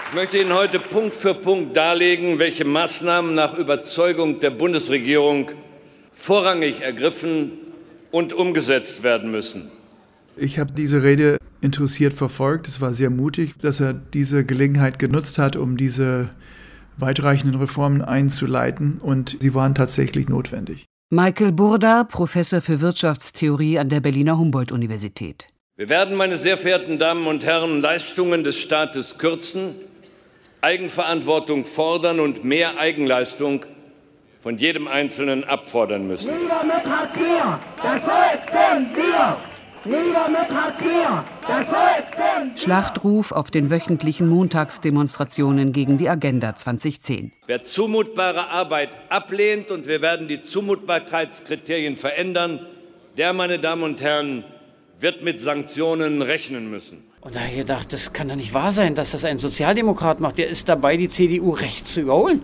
Ich möchte Ihnen heute Punkt für Punkt darlegen, welche Maßnahmen nach Überzeugung der Bundesregierung vorrangig ergriffen und umgesetzt werden müssen. Ich habe diese Rede interessiert verfolgt. Es war sehr mutig, dass er diese Gelegenheit genutzt hat, um diese weitreichenden Reformen einzuleiten. Und sie waren tatsächlich notwendig. Michael Burda, Professor für Wirtschaftstheorie an der Berliner Humboldt-Universität. Wir werden, meine sehr verehrten Damen und Herren, Leistungen des Staates kürzen, Eigenverantwortung fordern und mehr Eigenleistung von jedem Einzelnen abfordern müssen. Nieder mit Hartz IV, das Volk sind wir! Nieder mit Hartz IV, das Volk sind wir! Schlachtruf auf den wöchentlichen Montagsdemonstrationen gegen die Agenda 2010. Wer zumutbare Arbeit ablehnt, und wir werden die Zumutbarkeitskriterien verändern, der, meine Damen und Herren, wird mit Sanktionen rechnen müssen. Und da habe ich gedacht, das kann doch nicht wahr sein, dass das ein Sozialdemokrat macht. Der ist dabei, die CDU rechts zu überholen.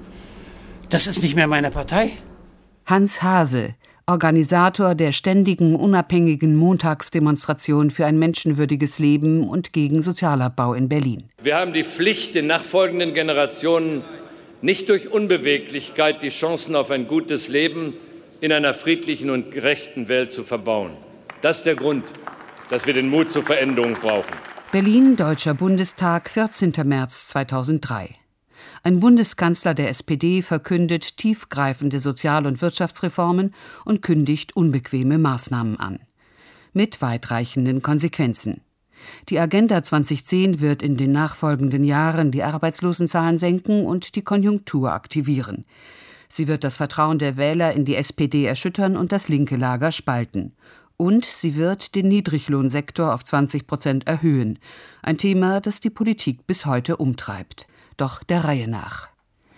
Das ist nicht mehr meine Partei. Hans Haase, Organisator der ständigen unabhängigen Montagsdemonstration für ein menschenwürdiges Leben und gegen Sozialabbau in Berlin. Wir haben die Pflicht, den nachfolgenden Generationen nicht durch Unbeweglichkeit die Chancen auf ein gutes Leben in einer friedlichen und gerechten Welt zu verbauen. Das ist der Grund, dass wir den Mut zur Veränderung brauchen. Berlin, Deutscher Bundestag, 14. März 2003. Ein Bundeskanzler der SPD verkündet tiefgreifende Sozial- und Wirtschaftsreformen und kündigt unbequeme Maßnahmen an. Mit weitreichenden Konsequenzen. Die Agenda 2010 wird in den nachfolgenden Jahren die Arbeitslosenzahlen senken und die Konjunktur aktivieren. Sie wird das Vertrauen der Wähler in die SPD erschüttern und das linke Lager spalten. Und sie wird den Niedriglohnsektor auf 20% erhöhen. Ein Thema, das die Politik bis heute umtreibt. Doch der Reihe nach.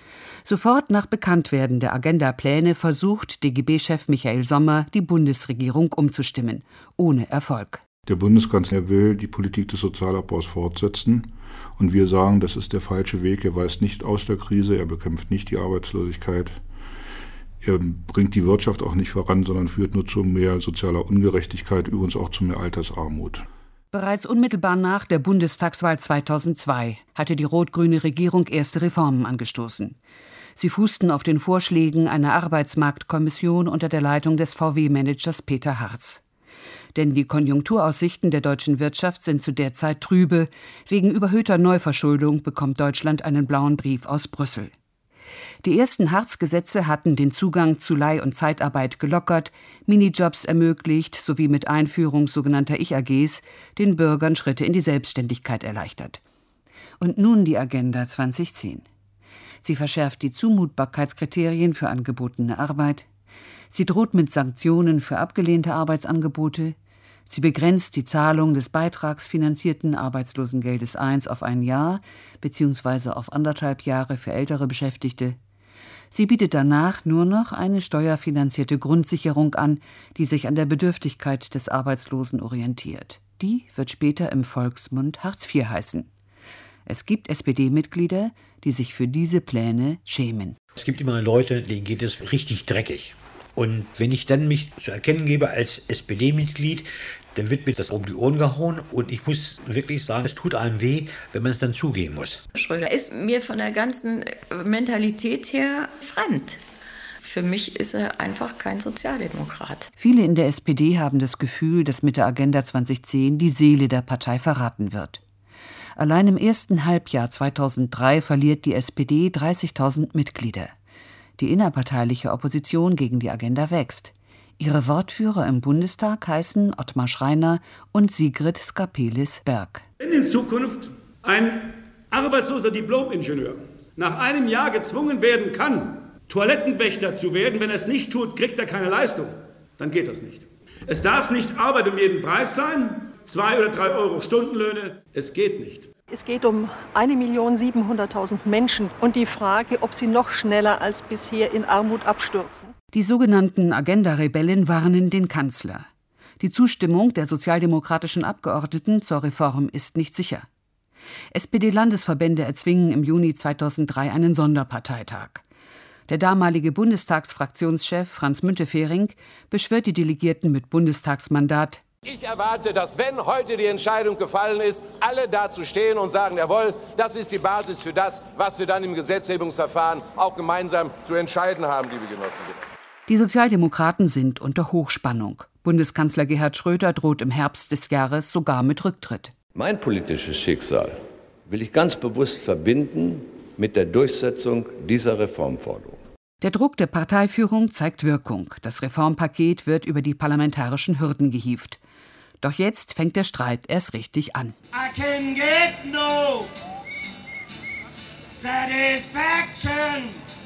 Sofort nach Bekanntwerden der Agenda-Pläne versucht DGB-Chef Michael Sommer, die Bundesregierung umzustimmen. Ohne Erfolg. Der Bundeskanzler will die Politik des Sozialabbaus fortsetzen. Und wir sagen, das ist der falsche Weg. Er weist nicht aus der Krise, er bekämpft nicht die Arbeitslosigkeit. Er bringt die Wirtschaft auch nicht voran, sondern führt nur zu mehr sozialer Ungerechtigkeit, übrigens auch zu mehr Altersarmut. Bereits unmittelbar nach der Bundestagswahl 2002 hatte die rot-grüne Regierung erste Reformen angestoßen. Sie fußten auf den Vorschlägen einer Arbeitsmarktkommission unter der Leitung des VW-Managers Peter Hartz. Denn die Konjunkturaussichten der deutschen Wirtschaft sind zu der Zeit trübe. Wegen überhöhter Neuverschuldung bekommt Deutschland einen blauen Brief aus Brüssel. Die ersten Hartz-Gesetze hatten den Zugang zu Leih- und Zeitarbeit gelockert, Minijobs ermöglicht sowie mit Einführung sogenannter Ich-AGs den Bürgern Schritte in die Selbstständigkeit erleichtert. Und nun die Agenda 2010. Sie verschärft die Zumutbarkeitskriterien für angebotene Arbeit. Sie droht mit Sanktionen für abgelehnte Arbeitsangebote. Sie begrenzt die Zahlung des beitragsfinanzierten Arbeitslosengeldes I auf ein Jahr bzw. auf 1,5 Jahre für ältere Beschäftigte. Sie bietet danach nur noch eine steuerfinanzierte Grundsicherung an, die sich an der Bedürftigkeit des Arbeitslosen orientiert. Die wird später im Volksmund Hartz IV heißen. Es gibt SPD-Mitglieder, die sich für diese Pläne schämen. Es gibt immer Leute, denen geht es richtig dreckig. Und wenn ich dann mich zu erkennen gebe als SPD-Mitglied, dann wird mir das um die Ohren gehauen. Und ich muss wirklich sagen, es tut einem weh, wenn man es dann zugeben muss. Schröder ist mir von der ganzen Mentalität her fremd. Für mich ist er einfach kein Sozialdemokrat. Viele in der SPD haben das Gefühl, dass mit der Agenda 2010 die Seele der Partei verraten wird. Allein im ersten Halbjahr 2003 verliert die SPD 30.000 Mitglieder. Die innerparteiliche Opposition gegen die Agenda wächst. Ihre Wortführer im Bundestag heißen Ottmar Schreiner und Sigrid Skapelis-Berg. Wenn in Zukunft ein arbeitsloser Diplom-Ingenieur nach einem Jahr gezwungen werden kann, Toilettenwächter zu werden, wenn er es nicht tut, kriegt er keine Leistung, dann geht das nicht. Es darf nicht Arbeit um jeden Preis sein, 2 oder 3 Euro Stundenlöhne, es geht nicht. Es geht um 1.700.000 Menschen und die Frage, ob sie noch schneller als bisher in Armut abstürzen. Die sogenannten Agenda-Rebellen warnen den Kanzler. Die Zustimmung der sozialdemokratischen Abgeordneten zur Reform ist nicht sicher. SPD-Landesverbände erzwingen im Juni 2003 einen Sonderparteitag. Der damalige Bundestagsfraktionschef Franz Müntefering beschwört die Delegierten mit Bundestagsmandat, Ich erwarte, dass, wenn heute die Entscheidung gefallen ist, alle dazu stehen und sagen, jawohl, das ist die Basis für das, was wir dann im Gesetzgebungsverfahren auch gemeinsam zu entscheiden haben, liebe Genossinnen. Die Sozialdemokraten sind unter Hochspannung. Bundeskanzler Gerhard Schröder droht im Herbst des Jahres sogar mit Rücktritt. Mein politisches Schicksal will ich ganz bewusst verbinden mit der Durchsetzung dieser Reformforderung. Der Druck der Parteiführung zeigt Wirkung. Das Reformpaket wird über die parlamentarischen Hürden gehievt. Doch jetzt fängt der Streit erst richtig an. I can get no satisfaction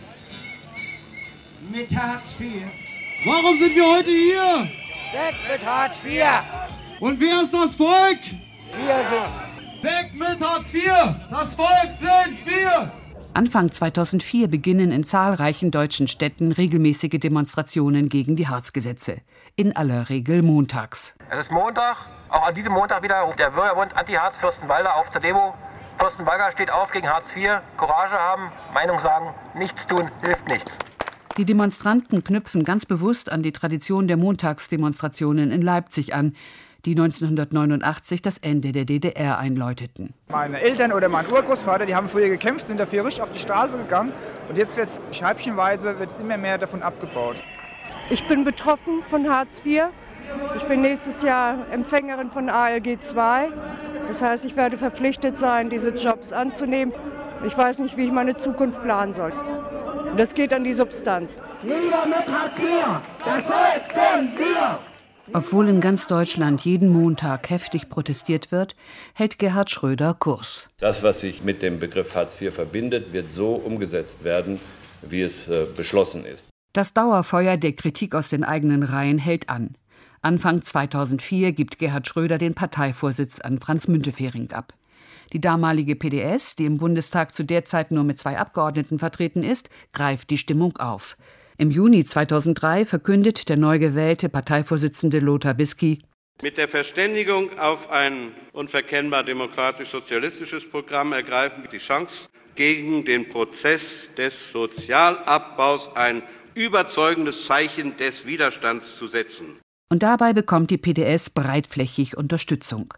mit Hartz IV. Warum sind wir heute hier? Weg mit Hartz IV! Und wer ist das Volk? Wir sind. Weg mit Hartz IV! Das Volk sind wir! Anfang 2004 beginnen in zahlreichen deutschen Städten regelmäßige Demonstrationen gegen die Hartz-Gesetze. In aller Regel montags. Es ist Montag. Auch an diesem Montag wieder ruft der Bürgerbund Anti-Hartz Fürstenwalde auf zur Demo. Fürstenwalde steht auf gegen Hartz IV. Courage haben, Meinung sagen, nichts tun, hilft nichts. Die Demonstranten knüpfen ganz bewusst an die Tradition der Montagsdemonstrationen in Leipzig an, die 1989 das Ende der DDR einläuteten. Meine Eltern oder mein Urgroßvater, die haben früher gekämpft, sind dafür richtig auf die Straße gegangen. Und jetzt wird es scheibchenweise immer mehr davon abgebaut. Ich bin betroffen von Hartz IV. Ich bin nächstes Jahr Empfängerin von ALG II. Das heißt, ich werde verpflichtet sein, diese Jobs anzunehmen. Ich weiß nicht, wie ich meine Zukunft planen soll. Und das geht an die Substanz. Nieder mit Hartz IV! Das Volk sind wir! Obwohl in ganz Deutschland jeden Montag heftig protestiert wird, hält Gerhard Schröder Kurs. Das, was sich mit dem Begriff Hartz IV verbindet, wird so umgesetzt werden, wie es beschlossen ist. Das Dauerfeuer der Kritik aus den eigenen Reihen hält an. Anfang 2004 gibt Gerhard Schröder den Parteivorsitz an Franz Müntefering ab. Die damalige PDS, die im Bundestag zu der Zeit nur mit 2 Abgeordneten vertreten ist, greift die Stimmung auf. Im Juni 2003 verkündet der neu gewählte Parteivorsitzende Lothar Bisky: Mit der Verständigung auf ein unverkennbar demokratisch-sozialistisches Programm ergreifen wir die Chance, gegen den Prozess des Sozialabbaus ein überzeugendes Zeichen des Widerstands zu setzen. Und dabei bekommt die PDS breitflächig Unterstützung.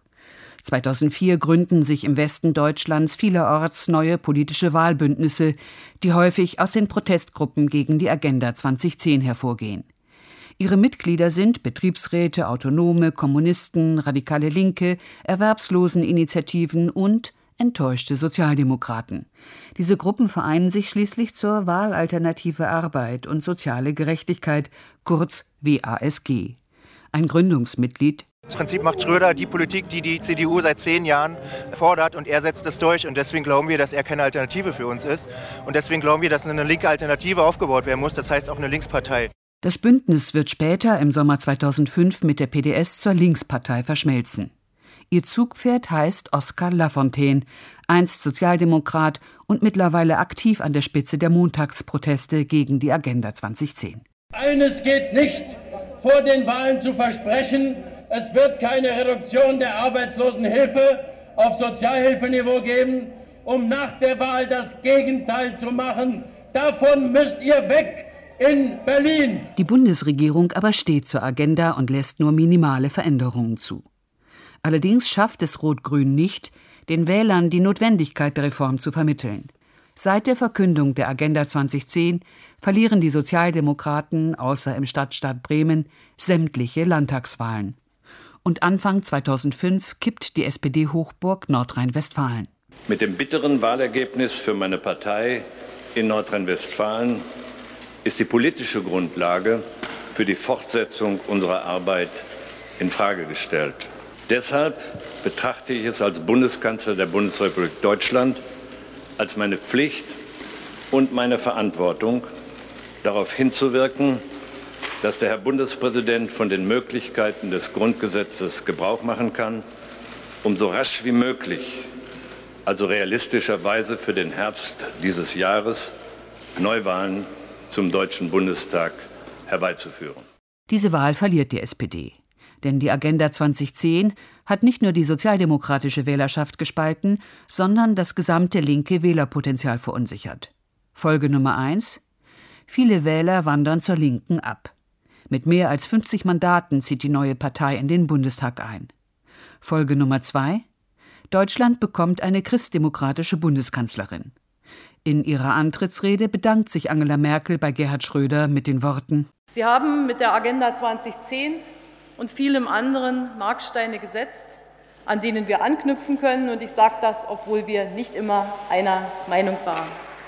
2004 gründen sich im Westen Deutschlands vielerorts neue politische Wahlbündnisse, die häufig aus den Protestgruppen gegen die Agenda 2010 hervorgehen. Ihre Mitglieder sind Betriebsräte, Autonome, Kommunisten, radikale Linke, Erwerbsloseninitiativen und enttäuschte Sozialdemokraten. Diese Gruppen vereinen sich schließlich zur Wahlalternative Arbeit und soziale Gerechtigkeit, kurz WASG. Ein Gründungsmitglied: Im Prinzip macht Schröder die Politik, die die CDU seit 10 Jahren fordert, und er setzt es durch. Und deswegen glauben wir, dass er keine Alternative für uns ist. Und deswegen glauben wir, dass eine linke Alternative aufgebaut werden muss, das heißt auch eine Linkspartei. Das Bündnis wird später im Sommer 2005 mit der PDS zur Linkspartei verschmelzen. Ihr Zugpferd heißt Oskar Lafontaine, einst Sozialdemokrat und mittlerweile aktiv an der Spitze der Montagsproteste gegen die Agenda 2010. Eines geht nicht, vor den Wahlen zu versprechen, es wird keine Reduktion der Arbeitslosenhilfe auf Sozialhilfeniveau geben, um nach der Wahl das Gegenteil zu machen. Davon müsst ihr weg in Berlin. Die Bundesregierung aber steht zur Agenda und lässt nur minimale Veränderungen zu. Allerdings schafft es Rot-Grün nicht, den Wählern die Notwendigkeit der Reform zu vermitteln. Seit der Verkündung der Agenda 2010 verlieren die Sozialdemokraten, außer im Stadtstaat Bremen, sämtliche Landtagswahlen. Und Anfang 2005 kippt die SPD-Hochburg Nordrhein-Westfalen. Mit dem bitteren Wahlergebnis für meine Partei in Nordrhein-Westfalen ist die politische Grundlage für die Fortsetzung unserer Arbeit in Frage gestellt. Deshalb betrachte ich es als Bundeskanzler der Bundesrepublik Deutschland als meine Pflicht und meine Verantwortung, darauf hinzuwirken, dass der Herr Bundespräsident von den Möglichkeiten des Grundgesetzes Gebrauch machen kann, um so rasch wie möglich, also realistischerweise für den Herbst dieses Jahres, Neuwahlen zum Deutschen Bundestag herbeizuführen. Diese Wahl verliert die SPD. Denn die Agenda 2010 hat nicht nur die sozialdemokratische Wählerschaft gespalten, sondern das gesamte linke Wählerpotenzial verunsichert. Folge Nummer 1: Viele Wähler wandern zur Linken ab. Mit mehr als 50 Mandaten zieht die neue Partei in den Bundestag ein. Folge Nummer 2: Deutschland bekommt eine christdemokratische Bundeskanzlerin. In ihrer Antrittsrede bedankt sich Angela Merkel bei Gerhard Schröder mit den Worten: Sie haben mit der Agenda 2010 und vielem anderen Marksteine gesetzt, an denen wir anknüpfen können. Und ich sage das, obwohl wir nicht immer einer Meinung waren.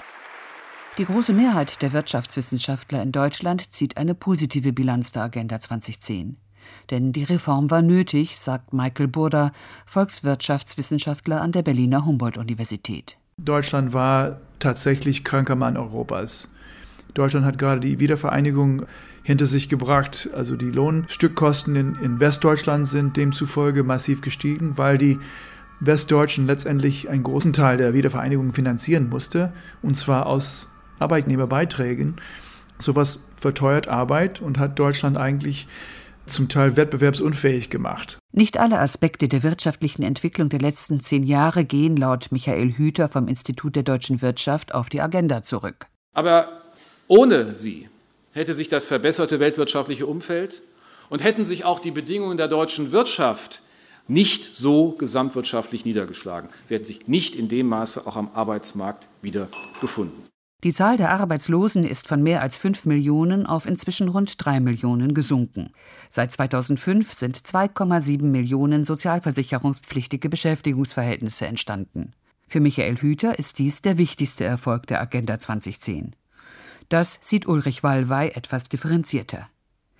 Die große Mehrheit der Wirtschaftswissenschaftler in Deutschland zieht eine positive Bilanz der Agenda 2010. Denn die Reform war nötig, sagt Michael Burda, Volkswirtschaftswissenschaftler an der Berliner Humboldt-Universität. Deutschland war tatsächlich kranker Mann Europas. Deutschland hat gerade die Wiedervereinigung hinter sich gebracht. Also die Lohnstückkosten in Westdeutschland sind demzufolge massiv gestiegen, weil die Westdeutschen letztendlich einen großen Teil der Wiedervereinigung finanzieren musste, und zwar aus Arbeitnehmerbeiträgen. Sowas verteuert Arbeit und hat Deutschland eigentlich zum Teil wettbewerbsunfähig gemacht. Nicht alle Aspekte der wirtschaftlichen Entwicklung der letzten 10 Jahre gehen laut Michael Hüter vom Institut der deutschen Wirtschaft auf die Agenda zurück. Aber ohne sie hätte sich das verbesserte weltwirtschaftliche Umfeld und hätten sich auch die Bedingungen der deutschen Wirtschaft nicht so gesamtwirtschaftlich niedergeschlagen. Sie hätten sich nicht in dem Maße auch am Arbeitsmarkt wiedergefunden. Die Zahl der Arbeitslosen ist von mehr als 5 Millionen auf inzwischen rund 3 Millionen gesunken. Seit 2005 sind 2,7 Millionen sozialversicherungspflichtige Beschäftigungsverhältnisse entstanden. Für Michael Hüter ist dies der wichtigste Erfolg der Agenda 2010. Das sieht Ulrich Wallwey etwas differenzierter.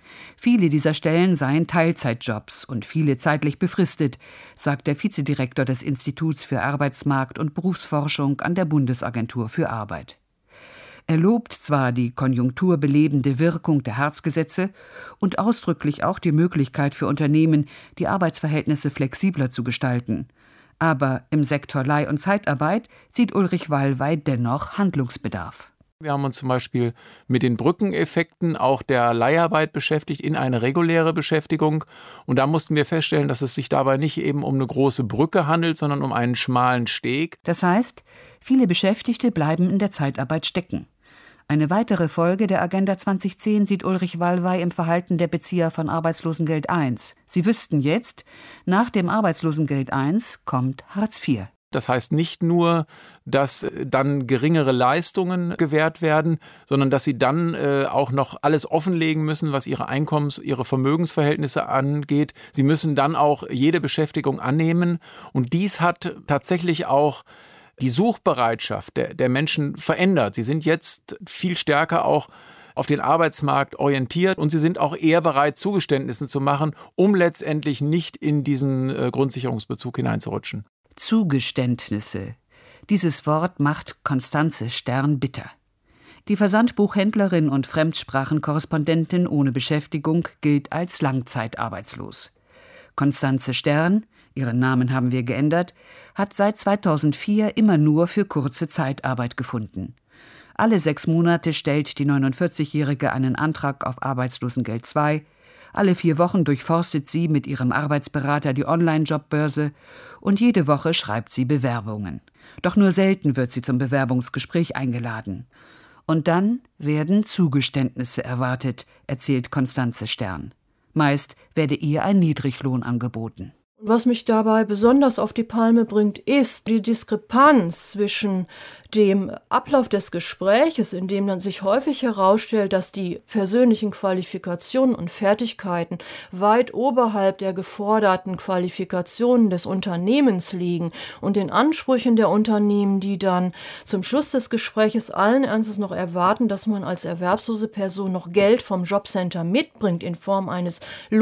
Viele dieser Stellen seien Teilzeitjobs und viele zeitlich befristet, sagt der Vizedirektor des Instituts für Arbeitsmarkt- und Berufsforschung an der Bundesagentur für Arbeit. Er lobt zwar die konjunkturbelebende Wirkung der Hartz-Gesetze und ausdrücklich auch die Möglichkeit für Unternehmen, die Arbeitsverhältnisse flexibler zu gestalten. Aber im Sektor Leih- und Zeitarbeit sieht Ulrich Wallwey dennoch Handlungsbedarf. Wir haben uns zum Beispiel mit den Brückeneffekten auch der Leiharbeit beschäftigt in eine reguläre Beschäftigung. Und da mussten wir feststellen, dass es sich dabei nicht eben um eine große Brücke handelt, sondern um einen schmalen Steg. Das heißt, viele Beschäftigte bleiben in der Zeitarbeit stecken. Eine weitere Folge der Agenda 2010 sieht Ulrich Wallwey im Verhalten der Bezieher von Arbeitslosengeld I. Sie wüssten jetzt, nach dem Arbeitslosengeld I kommt Hartz IV. Das heißt nicht nur, dass dann geringere Leistungen gewährt werden, sondern dass sie dann auch noch alles offenlegen müssen, was ihre ihre Vermögensverhältnisse angeht. Sie müssen dann auch jede Beschäftigung annehmen. Und dies hat tatsächlich auch die Suchbereitschaft der Menschen verändert. Sie sind jetzt viel stärker auch auf den Arbeitsmarkt orientiert und sie sind auch eher bereit, Zugeständnisse zu machen, um letztendlich nicht in diesen Grundsicherungsbezug hineinzurutschen. Zugeständnisse. Dieses Wort macht Constanze Stern bitter. Die Versandbuchhändlerin und Fremdsprachenkorrespondentin ohne Beschäftigung gilt als langzeitarbeitslos. Constanze Stern, ihren Namen haben wir geändert, hat seit 2004 immer nur für kurze Zeitarbeit gefunden. Alle 6 Monate stellt die 49-Jährige einen Antrag auf Arbeitslosengeld II. Alle 4 Wochen durchforstet sie mit ihrem Arbeitsberater die Online-Jobbörse und jede Woche schreibt sie Bewerbungen. Doch nur selten wird sie zum Bewerbungsgespräch eingeladen. Und dann werden Zugeständnisse erwartet, erzählt Constanze Stern. Meist werde ihr ein Niedriglohn angeboten. Was mich dabei besonders auf die Palme bringt, ist die Diskrepanz zwischen dem Ablauf des Gespräches, in dem dann sich häufig herausstellt, dass die persönlichen Qualifikationen und Fertigkeiten weit oberhalb der geforderten Qualifikationen des Unternehmens liegen und den Ansprüchen der Unternehmen, die dann zum Schluss des Gespräches allen Ernstes noch erwarten, dass man als erwerbslose Person noch Geld vom Jobcenter mitbringt in Form eines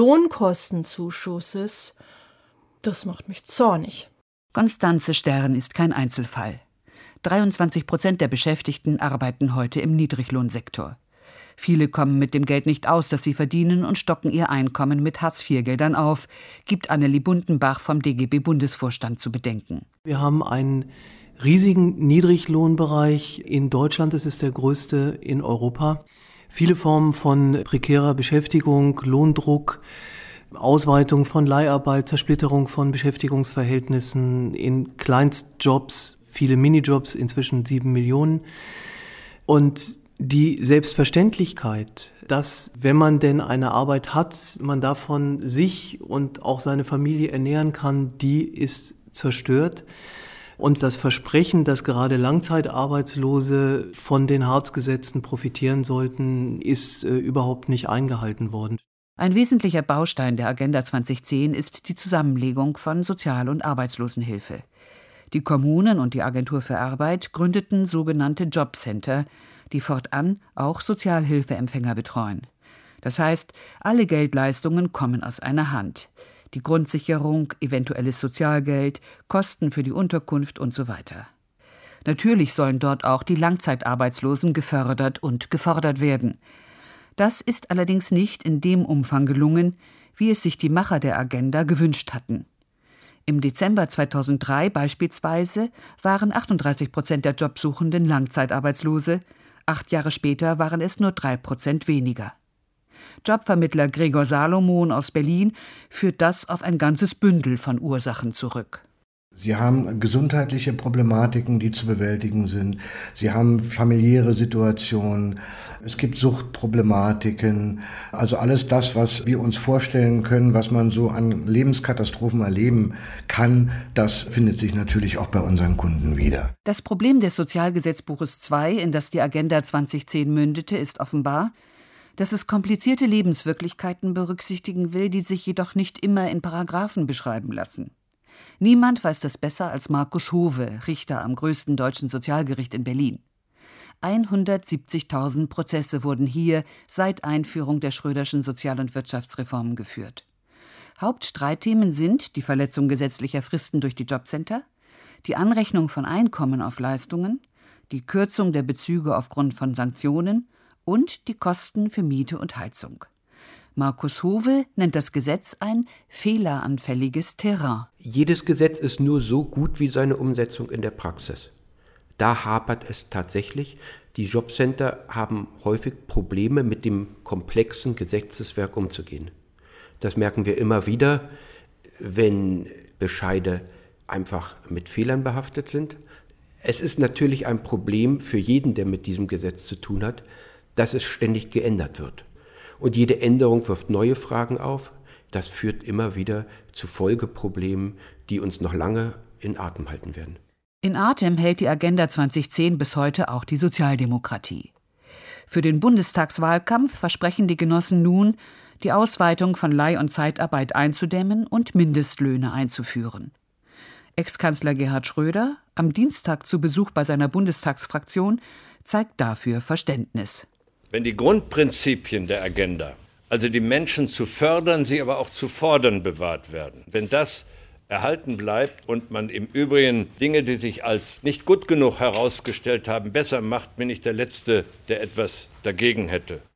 Lohnkostenzuschusses. Das macht mich zornig. Constanze Stern ist kein Einzelfall. 23% der Beschäftigten arbeiten heute im Niedriglohnsektor. Viele kommen mit dem Geld nicht aus, das sie verdienen, und stocken ihr Einkommen mit Hartz-IV-Geldern auf, gibt Anneli Bundenbach vom DGB-Bundesvorstand zu bedenken. Wir haben einen riesigen Niedriglohnbereich in Deutschland. Es ist der größte in Europa. Viele Formen von prekärer Beschäftigung, Lohndruck, Ausweitung von Leiharbeit, Zersplitterung von Beschäftigungsverhältnissen in Kleinstjobs, viele Minijobs, inzwischen 7 Millionen. Und Die Selbstverständlichkeit, dass, wenn man denn eine Arbeit hat, man davon sich und auch seine Familie ernähren kann, die ist zerstört. Und das Versprechen, dass gerade Langzeitarbeitslose von den Hartz-Gesetzen profitieren sollten, ist überhaupt nicht eingehalten worden. Ein wesentlicher Baustein der Agenda 2010 ist die Zusammenlegung von Sozial- und Arbeitslosenhilfe. Die Kommunen und die Agentur für Arbeit gründeten sogenannte Jobcenter, die fortan auch Sozialhilfeempfänger betreuen. Das heißt, alle Geldleistungen kommen aus einer Hand. Die Grundsicherung, eventuelles Sozialgeld, Kosten für die Unterkunft und so weiter. Natürlich sollen dort auch die Langzeitarbeitslosen gefördert und gefordert werden. Das ist allerdings nicht in dem Umfang gelungen, wie es sich die Macher der Agenda gewünscht hatten. Im Dezember 2003 beispielsweise waren 38% der Jobsuchenden Langzeitarbeitslose, 8 Jahre später waren es nur 3% weniger. Jobvermittler Gregor Salomon aus Berlin führt das auf ein ganzes Bündel von Ursachen zurück. Sie haben gesundheitliche Problematiken, die zu bewältigen sind. Sie haben familiäre Situationen. Es gibt Suchtproblematiken. Also alles das, was wir uns vorstellen können, was man so an Lebenskatastrophen erleben kann, das findet sich natürlich auch bei unseren Kunden wieder. Das Problem des Sozialgesetzbuches 2, in das die Agenda 2010 mündete, ist offenbar, dass es komplizierte Lebenswirklichkeiten berücksichtigen will, die sich jedoch nicht immer in Paragraphen beschreiben lassen. Niemand weiß das besser als Markus Howe, Richter am größten deutschen Sozialgericht in Berlin. 170.000 Prozesse wurden hier seit Einführung der Schröderschen Sozial- und Wirtschaftsreformen geführt. Hauptstreitthemen sind die Verletzung gesetzlicher Fristen durch die Jobcenter, die Anrechnung von Einkommen auf Leistungen, die Kürzung der Bezüge aufgrund von Sanktionen und die Kosten für Miete und Heizung. Markus Howe nennt das Gesetz ein fehleranfälliges Terrain. Jedes Gesetz ist nur so gut wie seine Umsetzung in der Praxis. Da hapert es tatsächlich. Die Jobcenter haben häufig Probleme, mit dem komplexen Gesetzeswerk umzugehen. Das merken wir immer wieder, wenn Bescheide einfach mit Fehlern behaftet sind. Es ist natürlich ein Problem für jeden, der mit diesem Gesetz zu tun hat, dass es ständig geändert wird. Und jede Änderung wirft neue Fragen auf. Das führt immer wieder zu Folgeproblemen, die uns noch lange in Atem halten werden. In Atem hält die Agenda 2010 bis heute auch die Sozialdemokratie. Für den Bundestagswahlkampf versprechen die Genossen nun, die Ausweitung von Leih- und Zeitarbeit einzudämmen und Mindestlöhne einzuführen. Ex-Kanzler Gerhard Schröder, am Dienstag zu Besuch bei seiner Bundestagsfraktion, zeigt dafür Verständnis. Wenn die Grundprinzipien der Agenda, also die Menschen zu fördern, sie aber auch zu fordern, bewahrt werden, wenn das erhalten bleibt und man im Übrigen Dinge, die sich als nicht gut genug herausgestellt haben, besser macht, bin ich der Letzte, der etwas dagegen hätte.